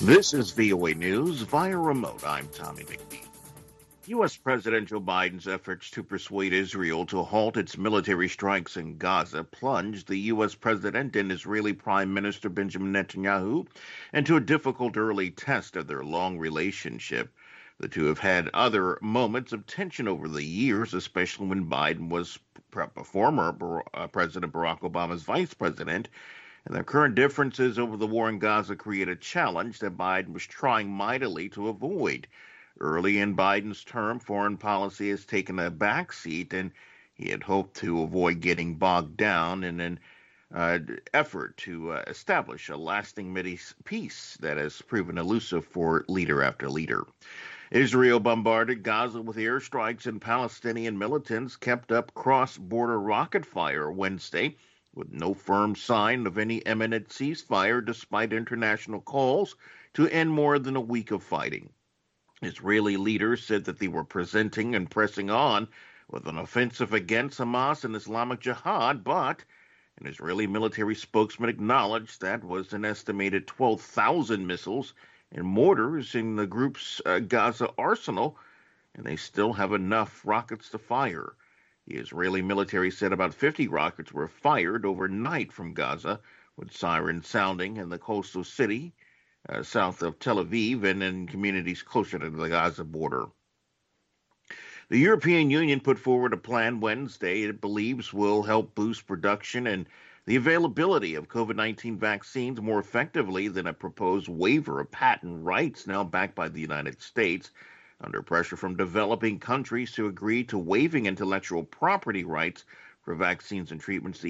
This is VOA News via remote. I'm Tommy McNeil. U.S. President Joe Biden's efforts to persuade Israel to halt its military strikes in Gaza plunged the U.S. President and Israeli Prime Minister Benjamin Netanyahu into a difficult early test of their long relationship. The two have had other moments of tension over the years, especially when Biden was former President Barack Obama's vice president, and their current differences over the war in Gaza create a challenge that Biden was trying mightily to avoid. Early in Biden's term, foreign policy has taken a backseat, and he had hoped to avoid getting bogged down in an effort to establish a lasting peace that has proven elusive for leader after leader. Israel bombarded Gaza with airstrikes, and Palestinian militants kept up cross-border rocket fire Wednesday, with no firm sign of any imminent ceasefire despite international calls to end more than a week of fighting. Israeli leaders said that they were presenting and pressing on with an offensive against Hamas and Islamic Jihad, but an Israeli military spokesman acknowledged that was an estimated 12,000 missiles and mortars in the group's Gaza arsenal, and they still have enough rockets to fire. The Israeli military said about 50 rockets were fired overnight from Gaza, with sirens sounding in the coastal city south of Tel Aviv and in communities closer to the Gaza border. The European Union put forward a plan Wednesday it believes will help boost production and the availability of COVID-19 vaccines more effectively than a proposed waiver of patent rights now backed by the United States. Under pressure from developing countries to agree to waiving intellectual property rights for vaccines and treatments, the